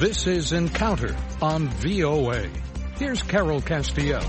This is Encounter on VOA. Here's Carol Castiel.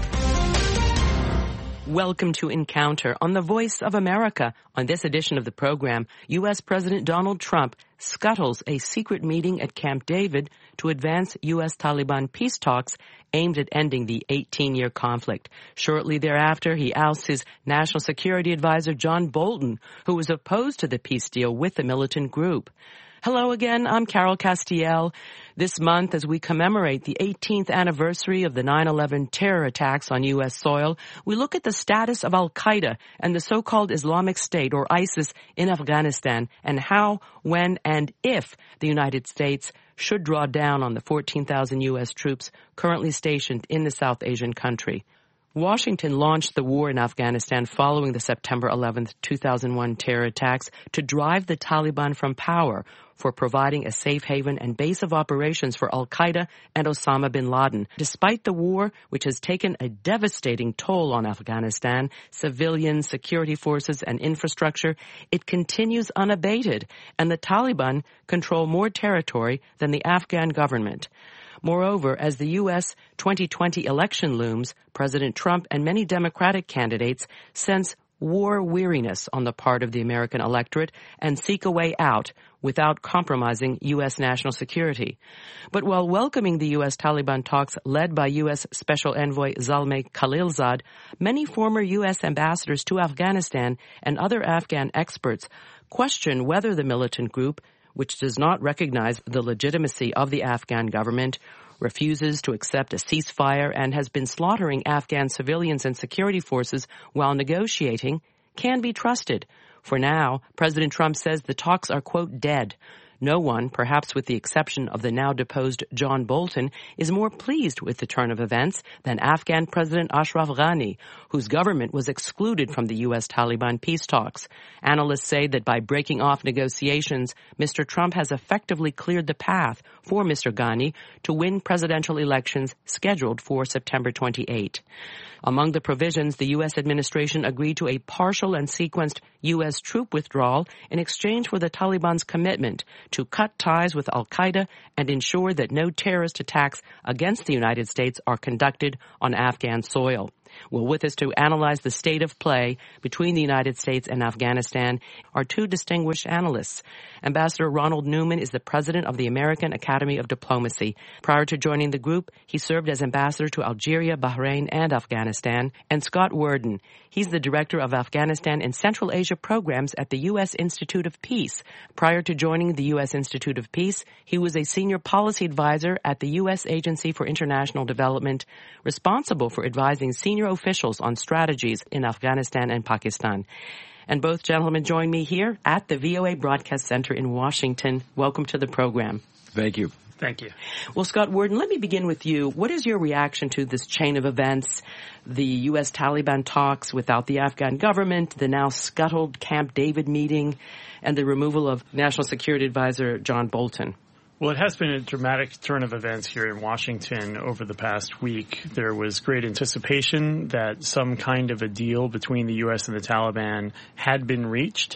Welcome to Encounter on the Voice of America. On this edition of the program, U.S. President Donald Trump scuttles a secret meeting at Camp David to advance U.S. Taliban peace talks aimed at ending the 18-year conflict. Shortly thereafter, he ousts his National Security Advisor John Bolton, who was opposed to the peace deal with the militant group. Hello again, I'm Carol Castiel. This month, as we commemorate the 18th anniversary of the 9/11 terror attacks on U.S. soil, we look at the status of al-Qaeda and the so-called Islamic State, or ISIS, in Afghanistan, and how, when, and if the United States should draw down on the 14,000 U.S. troops currently stationed in the South Asian country. Washington launched the war in Afghanistan following the September 11, 2001 terror attacks to drive the Taliban from power for providing a safe haven and base of operations for al-Qaeda and Osama bin Laden. Despite the war, which has taken a devastating toll on Afghanistan, civilians, security forces, and infrastructure, it continues unabated, and the Taliban control more territory than the Afghan government. Moreover, as the U.S. 2020 election looms, President Trump and many Democratic candidates sense war weariness on the part of the American electorate and seek a way out without compromising U.S. national security. But while welcoming the U.S. Taliban talks led by U.S. Special Envoy Zalmay Khalilzad, many former U.S. ambassadors to Afghanistan and other Afghan experts question whether the militant group, which does not recognize the legitimacy of the Afghan government, refuses to accept a ceasefire, and has been slaughtering Afghan civilians and security forces while negotiating, can be trusted. For now, President Trump says the talks are, quote, dead. No one, perhaps with the exception of the now deposed John Bolton, is more pleased with the turn of events than Afghan President Ashraf Ghani, whose government was excluded from the U.S. Taliban peace talks. Analysts say that by breaking off negotiations, Mr. Trump has effectively cleared the path for Mr. Ghani to win presidential elections scheduled for September 28. Among the provisions, the U.S. administration agreed to a partial and sequenced U.S. troop withdrawal in exchange for the Taliban's commitment to cut ties with al-Qaeda and ensure that no terrorist attacks against the United States are conducted on Afghan soil. Well, with us to analyze the state of play between the United States and Afghanistan are two distinguished analysts. Ambassador Ronald Newman is the president of the American Academy of Diplomacy. Prior to joining the group, he served as ambassador to Algeria, Bahrain, and Afghanistan. And Scott Worden, he's the director of Afghanistan and Central Asia programs at the U.S. Institute of Peace. Prior to joining the U.S. Institute of Peace, he was a senior policy advisor at the U.S. Agency for International Development, responsible for advising senior officials on strategies in Afghanistan and Pakistan. And both gentlemen join me here at the VOA Broadcast Center in Washington. Welcome to the program. Thank you. Thank you. Well, Scott Worden, let me begin with you. What is your reaction to this chain of events, the U.S. Taliban talks without the Afghan government, the now scuttled Camp David meeting, and the removal of National Security Advisor John Bolton? Well, it has been a dramatic turn of events here in Washington over the past week. There was great anticipation that some kind of a deal between the U.S. and the Taliban had been reached.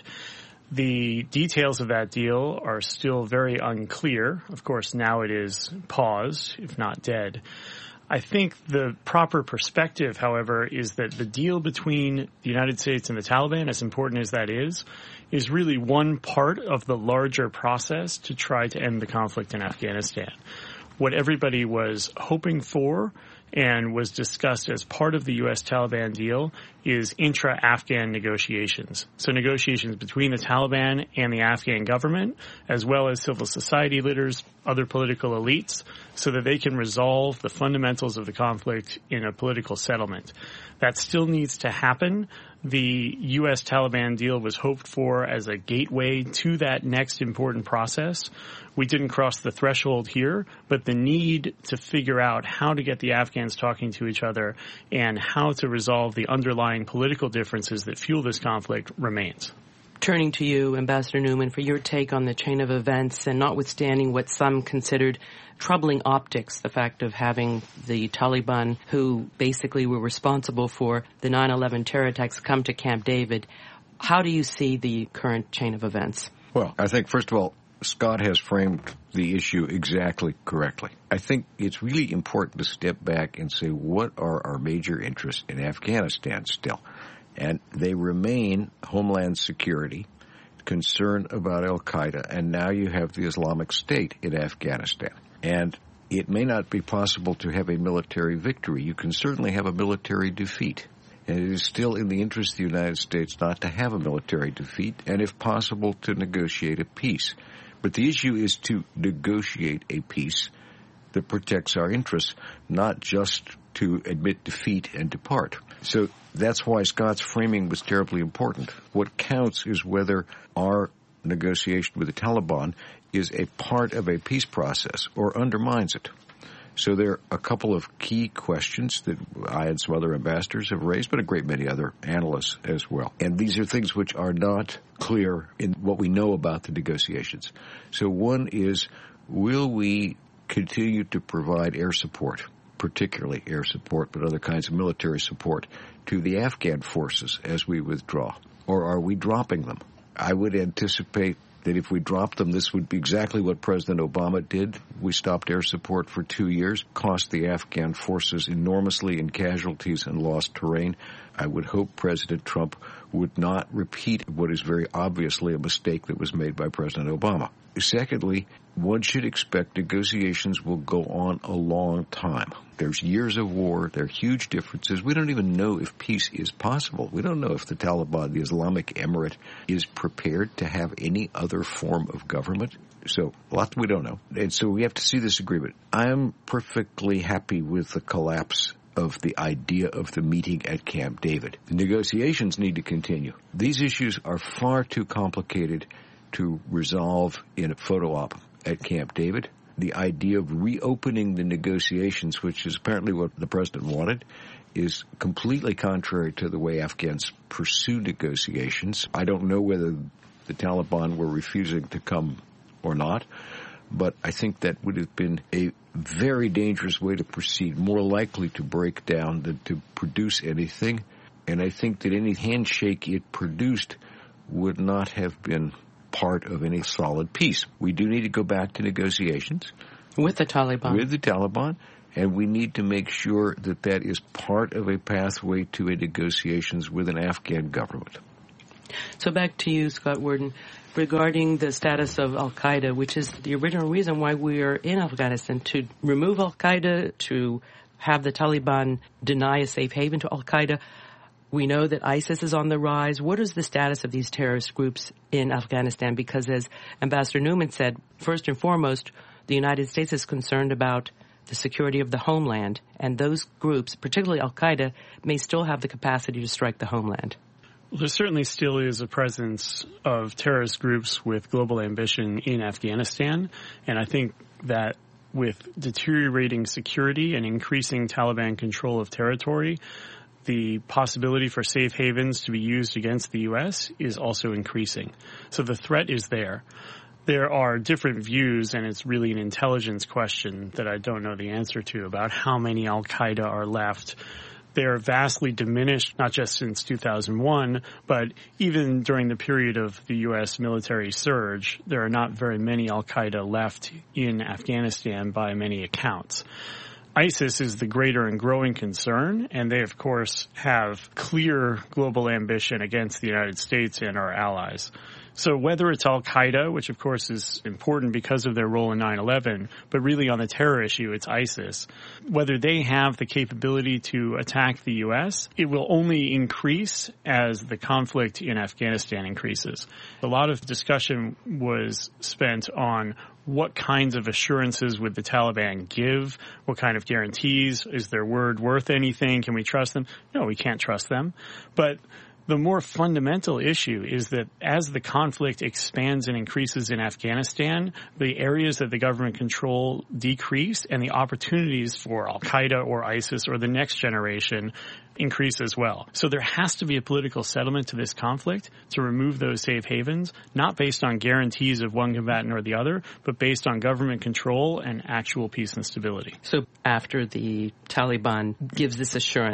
The details of that deal are still very unclear. Of course, now it is paused, if not dead. I think the proper perspective, however, is that the deal between the United States and the Taliban, as important as that is really one part of the larger process to try to end the conflict in Afghanistan. What everybody was hoping for and was discussed as part of the U.S. Taliban deal is intra-Afghan negotiations. So negotiations between the Taliban and the Afghan government, as well as civil society leaders, other political elites, so that they can resolve the fundamentals of the conflict in a political settlement. That still needs to happen. The U.S. Taliban deal was hoped for as a gateway to that next important process. We didn't cross the threshold here, but the need to figure out how to get the Afghans talking to each other and how to resolve the underlying political differences that fuel this conflict remains. Turning to you, Ambassador Newman, for your take on the chain of events, and notwithstanding what some considered troubling optics, the fact of having the Taliban, who basically were responsible for the 9/11 terror attacks, come to Camp David, how do you see the current chain of events? Well, I think, first of all, Scott has framed the issue exactly correctly. I think it's really important to step back and say, what are our major interests in Afghanistan still? And they remain homeland security, concern about al-Qaeda, and now you have the Islamic State in Afghanistan. And it may not be possible to have a military victory. You can certainly have a military defeat. And it is still in the interest of the United States not to have a military defeat, and if possible, to negotiate a peace. But the issue is to negotiate a peace that protects our interests, not just to admit defeat and depart. So that's why Scott's framing was terribly important. What counts is whether our negotiation with the Taliban is a part of a peace process or undermines it. So there are a couple of key questions that I and some other ambassadors have raised, but a great many other analysts as well. And these are things which are not clear in what we know about the negotiations. So one is, will we continue to provide air support, particularly air support, but other kinds of military support, to the Afghan forces as we withdraw? Or are we dropping them? I would anticipate that if we dropped them, this would be exactly what President Obama did. We stopped air support for 2 years, cost the Afghan forces enormously in casualties and lost terrain. I would hope President Trump would not repeat what is very obviously a mistake that was made by President Obama. Secondly, one should expect negotiations will go on a long time. There's years of war. There are huge differences. We don't even know if peace is possible. We don't know if the Taliban, the Islamic Emirate, is prepared to have any other form of government. So a lot we don't know. And so we have to see this agreement. I'm perfectly happy with the collapse of the idea of the meeting at Camp David. The negotiations need to continue. These issues are far too complicated to resolve in a photo op at Camp David. The idea of reopening the negotiations, which is apparently what the president wanted, is completely contrary to the way Afghans pursue negotiations. I don't know whether the Taliban were refusing to come or not, but I think that would have been a very dangerous way to proceed, more likely to break down than to produce anything. And I think that any handshake it produced would not have been part of any solid peace. We do need to go back to negotiations. With the Taliban. With the Taliban. And we need to make sure that that is part of a pathway to a negotiations with an Afghan government. So back to you, Scott Worden, regarding the status of al-Qaeda, which is the original reason why we are in Afghanistan, to remove al-Qaeda, to have the Taliban deny a safe haven to al-Qaeda. We know that ISIS is on the rise. What is the status of these terrorist groups in Afghanistan? Because as Ambassador Newman said, first and foremost, the United States is concerned about the security of the homeland, and those groups, particularly al-Qaeda, may still have the capacity to strike the homeland. Well, there certainly still is a presence of terrorist groups with global ambition in Afghanistan, and I think that with deteriorating security and increasing Taliban control of territory, the possibility for safe havens to be used against the U.S. is also increasing. So the threat is there. There are different views, and it's really an intelligence question that I don't know the answer to, about how many al-Qaeda are left. They're vastly diminished, not just since 2001, but even during the period of the U.S. military surge, there are not very many al-Qaeda left in Afghanistan by many accounts. ISIS is the greater and growing concern, and they, of course, have clear global ambition against the United States and our allies. So whether it's al-Qaeda, which of course is important because of their role in 9/11, but really on the terror issue, it's ISIS, whether they have the capability to attack the U.S., it will only increase as the conflict in Afghanistan increases. A lot of discussion was spent on what kinds of assurances would the Taliban give? What kind of guarantees? Is their word worth anything? Can we trust them? No, we can't trust them. But the more fundamental issue is that as the conflict expands and increases in Afghanistan, the areas that the government control decrease and the opportunities for al-Qaeda or ISIS or the next generation increase as well. So there has to be a political settlement to this conflict to remove those safe havens, not based on guarantees of one combatant or the other, but based on government control and actual peace and stability. So after the Taliban gives this assurance,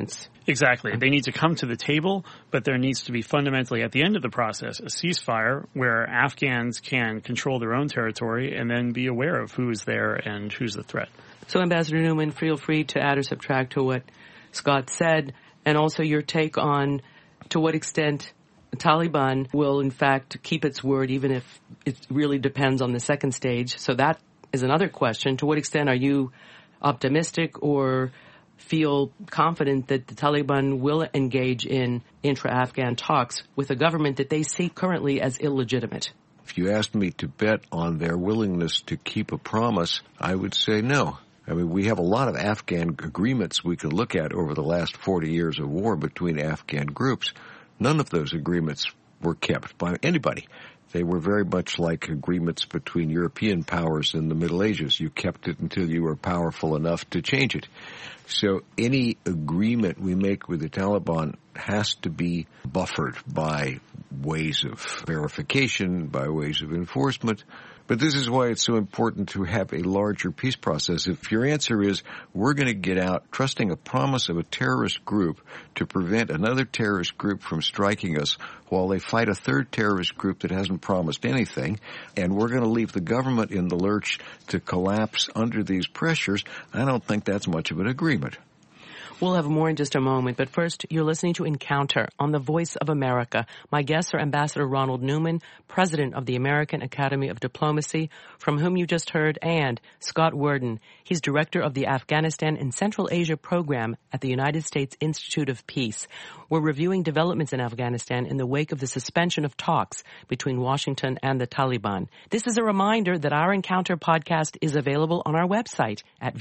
Exactly. They need to come to the table, but there needs to be fundamentally, at the end of the process, a ceasefire where Afghans can control their own territory and then be aware of who is there and who's the threat. So, Ambassador Newman, feel free to add or subtract to what Scott said, and also your take on to what extent the Taliban will, in fact, keep its word, even if it really depends on the second stage. So that is another question. To what extent are you optimistic or feel confident that the Taliban will engage in intra-Afghan talks with a government that they see currently as illegitimate? If you asked me to bet on their willingness to keep a promise, I would say no. I mean, we have a lot of Afghan agreements we could look at over the last 40 years of war between Afghan groups. None of those agreements were kept by anybody. They were very much like agreements between European powers in the Middle Ages. You kept it until you were powerful enough to change it. So any agreement we make with the Taliban has to be buffered by ways of verification, by ways of enforcement. But this is why it's so important to have a larger peace process. If your answer is, we're going to get out trusting a promise of a terrorist group to prevent another terrorist group from striking us while they fight a third terrorist group that hasn't promised anything, and we're going to leave the government in the lurch to collapse under these pressures, I don't think that's much of an agreement. We'll have more in just a moment, but first, you're listening to Encounter on the Voice of America. My guests are Ambassador Ronald Newman, President of the American Academy of Diplomacy, from whom you just heard, and Scott Worden. He's Director of the Afghanistan and Central Asia Program at the United States Institute of Peace. We're reviewing developments in Afghanistan in the wake of the suspension of talks between Washington and the Taliban. This is a reminder that our Encounter podcast is available on our website at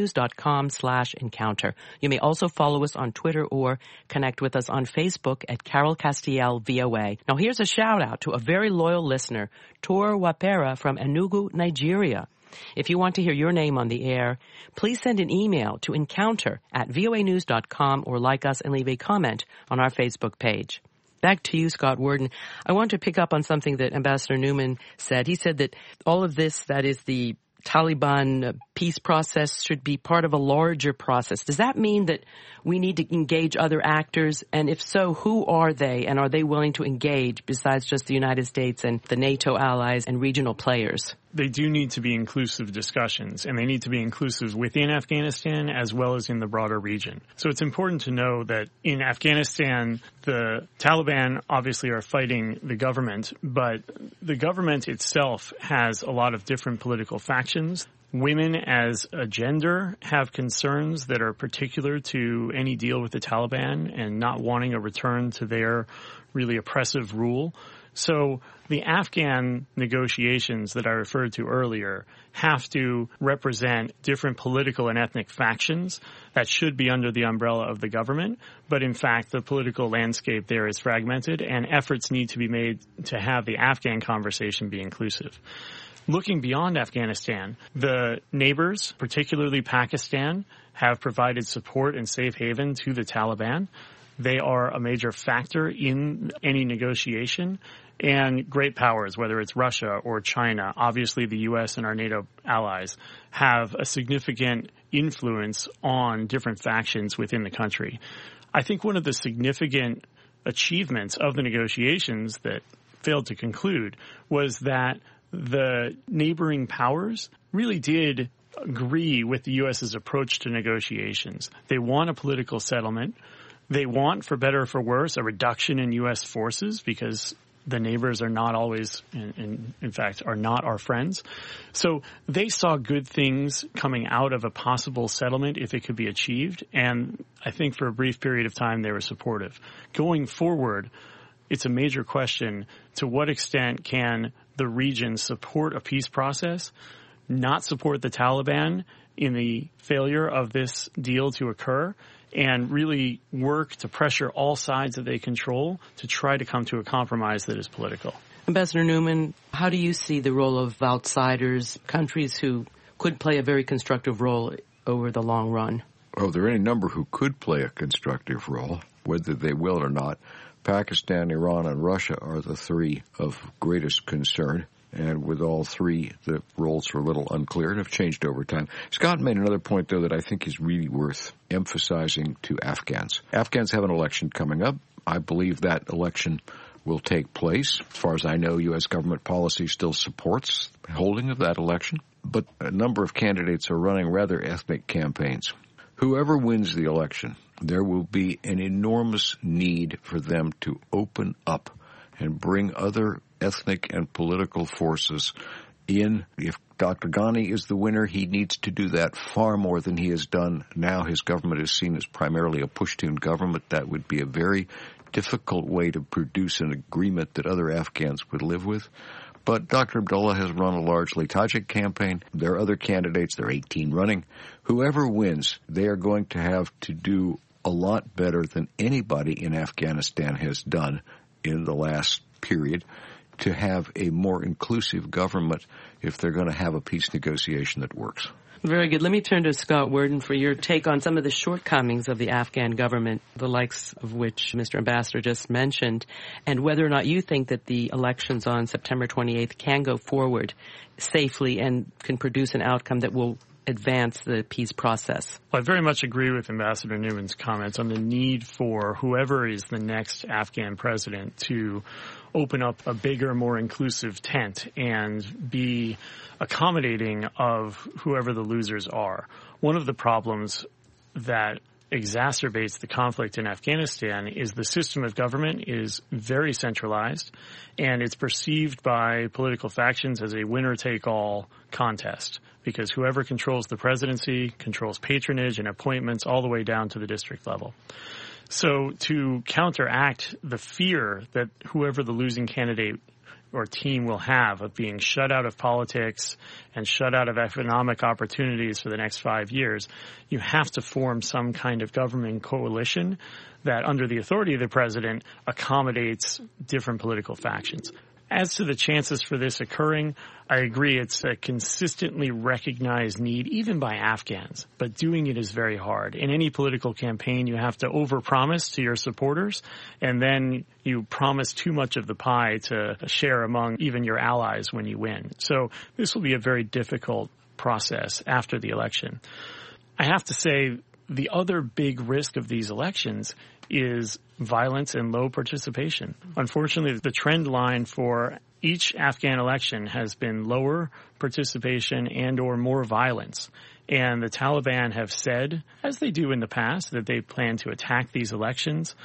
voanews.com/encounter. You may also follow us on Twitter or connect with us on Facebook at Carol Castiel VOA. Now here's a shout out to a very loyal listener, Tor Wapera from Enugu, Nigeria. If you want to hear your name on the air, please send an email to encounter@voanews.com or like us and leave a comment on our Facebook page. Back to you, Scott Worden. I want to pick up on something that Ambassador Newman said. He said that all of this, that is the Taliban peace process, should be part of a larger process. Does that mean that we need to engage other actors? And if so, who are they? And are they willing to engage besides just the United States and the NATO allies and regional players? They do need to be inclusive discussions, and they need to be inclusive within Afghanistan as well as in the broader region. So it's important to know that in Afghanistan, the Taliban obviously are fighting the government, but the government itself has a lot of different political factions. Women as a gender have concerns that are particular to any deal with the Taliban and not wanting a return to their really oppressive rule. So the Afghan negotiations that I referred to earlier have to represent different political and ethnic factions that should be under the umbrella of the government. But in fact, the political landscape there is fragmented, and efforts need to be made to have the Afghan conversation be inclusive. Looking beyond Afghanistan, the neighbors, particularly Pakistan, have provided support and safe haven to the Taliban. They are a major factor in any negotiation. And great powers, whether it's Russia or China, obviously the U.S. and our NATO allies, have a significant influence on different factions within the country. I think one of the significant achievements of the negotiations that failed to conclude was that the neighboring powers really did agree with the U.S.'s approach to negotiations. They want a political settlement. They want, for better or for worse, a reduction in U.S. forces because the neighbors are not always, in fact, are not our friends. So they saw good things coming out of a possible settlement if it could be achieved. And I think for a brief period of time, they were supportive. Going forward, it's a major question: to what extent can the region support a peace process, not support the Taliban in the failure of this deal to occur, and really work to pressure all sides that they control to try to come to a compromise that is political. Ambassador Newman, how do you see the role of outsiders, countries who could play a very constructive role over the long run? Oh, there are any number who could play a constructive role, whether they will or not. Pakistan, Iran, and Russia are the three of greatest concern. And with all three, the roles were a little unclear and have changed over time. Scott made another point, though, that I think is really worth emphasizing to Afghans. Afghans have an election coming up. I believe that election will take place. As far as I know, U.S. government policy still supports holding of that election. But a number of candidates are running rather ethnic campaigns. Whoever wins the election, there will be an enormous need for them to open up and bring other ethnic and political forces in. If Dr. Ghani is the winner, he needs to do that far more than he has done. Now his government is seen as primarily a Pushtun government. That would be a very difficult way to produce an agreement that other Afghans would live with. But Dr. Abdullah has run a largely Tajik campaign. There are other candidates. There are 18 running. Whoever wins, they are going to have to do a lot better than anybody in Afghanistan has done in the last period to have a more inclusive government if they're going to have a peace negotiation that works. Very good. Let me turn to Scott Worden for your take on some of the shortcomings of the Afghan government, the likes of which Mr. Ambassador just mentioned, and whether or not you think that the elections on September 28th can go forward safely and can produce an outcome that will advance the peace process. Well, I very much agree with Ambassador Newman's comments on the need for whoever is the next Afghan president to open up a bigger, more inclusive tent and be accommodating of whoever the losers are. One of the problems that exacerbates the conflict in Afghanistan is the system of government is very centralized, and it's perceived by political factions as a winner-take-all contest, because whoever controls the presidency controls patronage and appointments all the way down to the district level. So to counteract the fear that whoever the losing candidate or team will have of being shut out of politics and shut out of economic opportunities for the next 5 years, you have to form some kind of government coalition that, under the authority of the president, accommodates different political factions. As to the chances for this occurring, I agree it's a consistently recognized need, even by Afghans, but doing it is very hard. In any political campaign, you have to overpromise to your supporters, and then you promise too much of the pie to share among even your allies when you win. So this will be a very difficult process after the election. I have to say, the other big risk of these elections is violence and low participation. Unfortunately, the trend line for each Afghan election has been lower participation and or more violence. And the Taliban have said, as they do in the past, that they plan to attack these elections.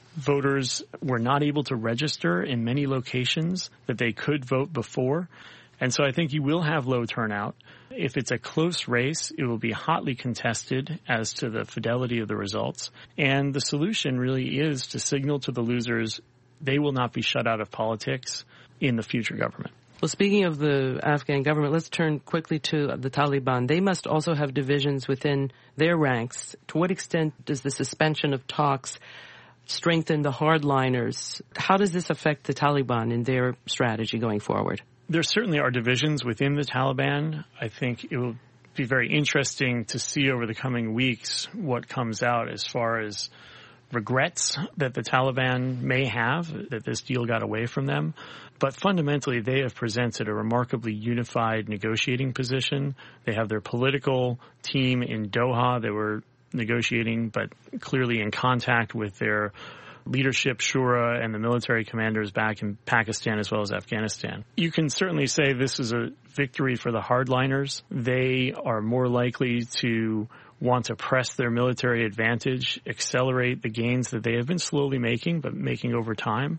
Voters were not able to register in many locations that they could vote before. And so I think you will have low turnout. If it's a close race, it will be hotly contested as to the fidelity of the results. And the solution really is to signal to the losers they will not be shut out of politics in the future government. Well, speaking of the Afghan government, let's turn quickly to the Taliban. They must also have divisions within their ranks. To what extent does the suspension of talks strengthen the hardliners? How does this affect the Taliban in their strategy going forward? There certainly are divisions within the Taliban. I think it will be very interesting to see over the coming weeks what comes out as far as regrets that the Taliban may have that this deal got away from them. But fundamentally, they have presented a remarkably unified negotiating position. They have their political team in Doha. They were negotiating, but clearly in contact with their leadership, Shura, and the military commanders back in Pakistan as well as Afghanistan. You can certainly say this is a victory for the hardliners. They are more likely to want to press their military advantage, accelerate the gains that they have been slowly making, but making over time.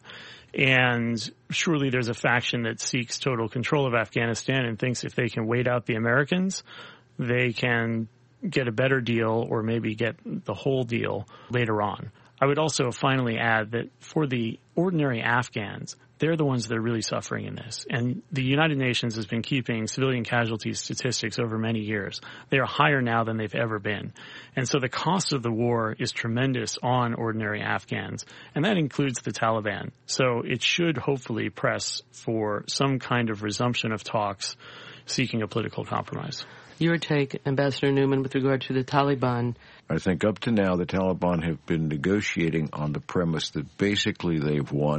And surely there's a faction that seeks total control of Afghanistan and thinks if they can wait out the Americans, they can get a better deal or maybe get the whole deal later on. I would also finally add that for the ordinary Afghans, they're the ones that are really suffering in this. And the United Nations has been keeping civilian casualty statistics over many years. They are higher now than they've ever been. And so the cost of the war is tremendous on ordinary Afghans, and that includes the Taliban. So it should hopefully press for some kind of resumption of talks seeking a political compromise. Your take, Ambassador Newman, with regard to the Taliban? I think up to now the Taliban have been negotiating on the premise that basically they've won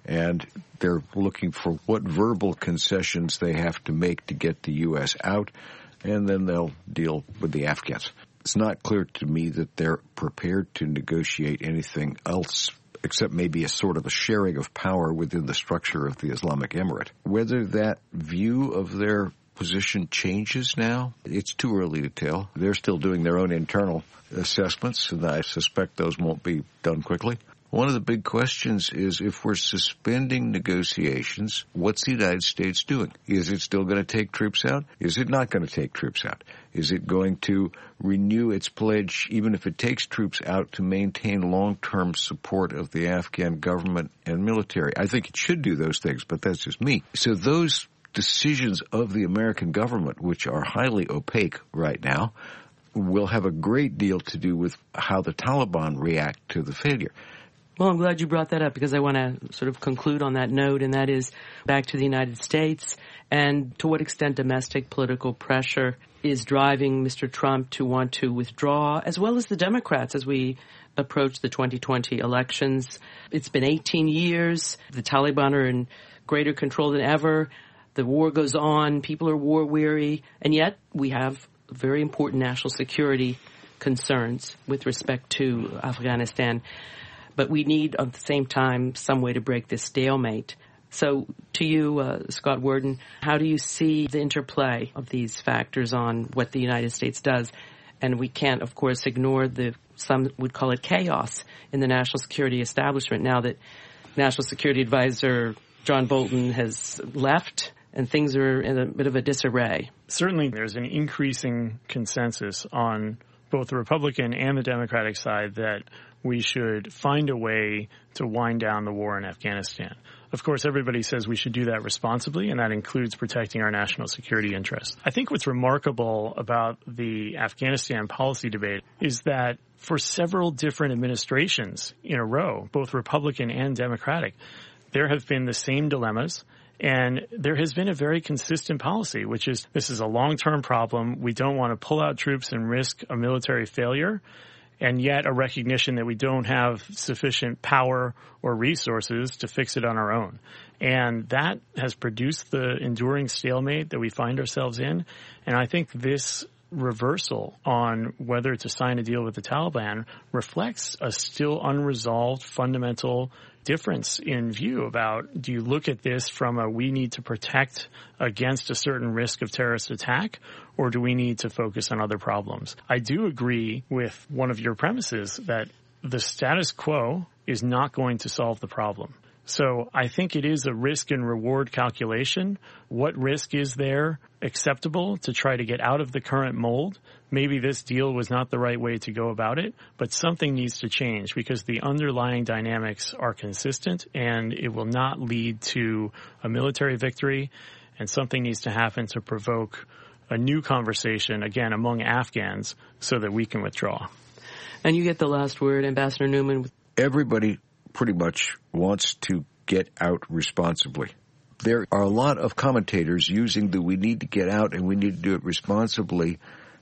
and they're looking for what verbal concessions they have to make to get the U.S. out, and then they'll deal with the Afghans. It's not clear to me that they're prepared to negotiate anything else except maybe a sort of a sharing of power within the structure of the Islamic Emirate. Whether that view of their position changes now, it's too early to tell. They're still doing their own internal assessments, and I suspect those won't be done quickly. One of the big questions is, if we're suspending negotiations, what's the United States doing? Is it still going to take troops out? Is it not going to take troops out? Is it going to renew its pledge, even if it takes troops out, to maintain long-term support of the Afghan government and military? I think it should do those things, but that's just me. So those decisions of the American government, which are highly opaque right now, will have a great deal to do with how the Taliban react to the failure. Well, I'm glad you brought that up, because I want to sort of conclude on that note, and that is back to the United States and to what extent domestic political pressure is driving Mr. Trump to want to withdraw, as well as the Democrats as we approach the 2020 elections. It's been 18 years. The Taliban are in greater control than ever. The war goes on. People are war weary. And yet we have very important national security concerns with respect to Afghanistan. But we need, at the same time, some way to break this stalemate. So to you, Scott Worden, how do you see the interplay of these factors on what the United States does? And we can't, of course, ignore some would call it chaos in the national security establishment now that National Security Advisor John Bolton has left and things are in a bit of a disarray. Certainly there's an increasing consensus on both the Republican and the Democratic side that we should find a way to wind down the war in Afghanistan. Of course, everybody says we should do that responsibly, and that includes protecting our national security interests. I think what's remarkable about the Afghanistan policy debate is that for several different administrations in a row, both Republican and Democratic, there have been the same dilemmas. And there has been a very consistent policy, which is this is a long-term problem. We don't want to pull out troops and risk a military failure, and yet a recognition that we don't have sufficient power or resources to fix it on our own. And that has produced the enduring stalemate that we find ourselves in. And I think this reversal on whether to sign a deal with the Taliban reflects a still unresolved fundamental difference in view about, do you look at this from a we need to protect against a certain risk of terrorist attack, or do we need to focus on other problems? I do agree with one of your premises that the status quo is not going to solve the problem. So I think it is a risk and reward calculation. What risk is there acceptable to try to get out of the current mold? Maybe this deal was not the right way to go about it, but something needs to change because the underlying dynamics are consistent and it will not lead to a military victory, and something needs to happen to provoke a new conversation, again, among Afghans so that we can withdraw. And you get the last word, Ambassador Newman. Everybody pretty much wants to get out responsibly. There are a lot of commentators using the we need to get out and we need to do it responsibly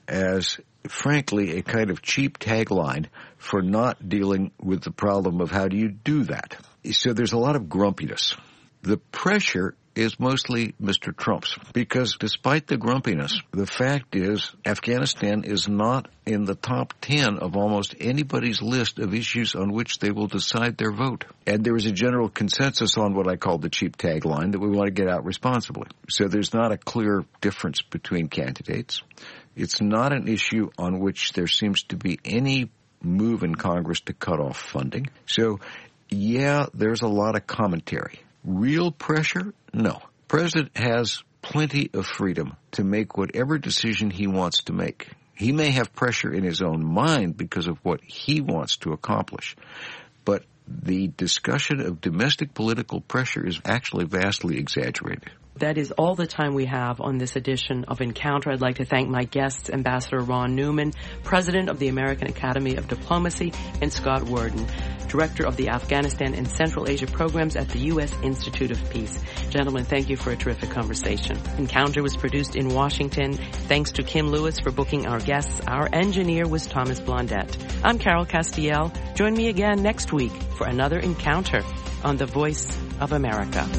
as, frankly, a kind of cheap tagline for not dealing with the problem of how do you do that. So there's a lot of grumpiness. The pressure is mostly Mr. Trump's, because despite the grumpiness, the fact is Afghanistan is not in the top 10 of almost anybody's list of issues on which they will decide their vote. And there is a general consensus on what I call the cheap tagline that we want to get out responsibly. So there's not a clear difference between candidates. It's not an issue on which there seems to be any move in Congress to cut off funding. So, yeah, there's a lot of commentary. Real pressure? No. President has plenty of freedom to make whatever decision he wants to make. He may have pressure in his own mind because of what he wants to accomplish. But the discussion of domestic political pressure is actually vastly exaggerated. That is all the time we have on this edition of Encounter. I'd like to thank my guests, Ambassador Ron Newman, President of the American Academy of Diplomacy, and Scott Worden, Director of the Afghanistan and Central Asia Programs at the U.S. Institute of Peace. Gentlemen, thank you for a terrific conversation. Encounter was produced in Washington. Thanks to Kim Lewis for booking our guests. Our engineer was Thomas Blondett. I'm Carol Castiel. Join me again next week for another Encounter on The Voice of America.